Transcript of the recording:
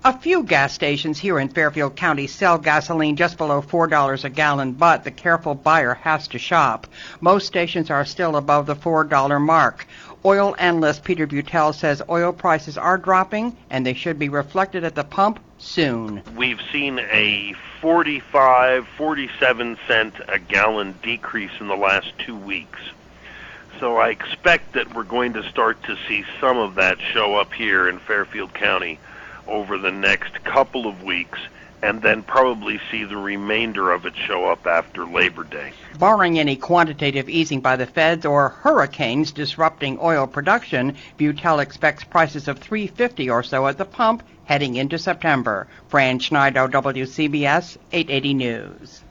A few gas stations here in Fairfield County sell gasoline just below $4 a gallon, but the careful buyer has to shop. Most stations are still above the $4 mark. Oil analyst Peter Butel says oil prices are dropping and they should be reflected at the pump soon. We've seen a 47 cent a gallon decrease in the last 2 weeks. So I expect that we're going to start to see some of that show up here in Fairfield County over the next couple of weeks, and then probably see the remainder of it show up after Labor Day. Barring any quantitative easing by the feds or hurricanes disrupting oil production, Butel expects prices of $3.50 or so at the pump heading into September. Fran Schneider, WCBS 880 News.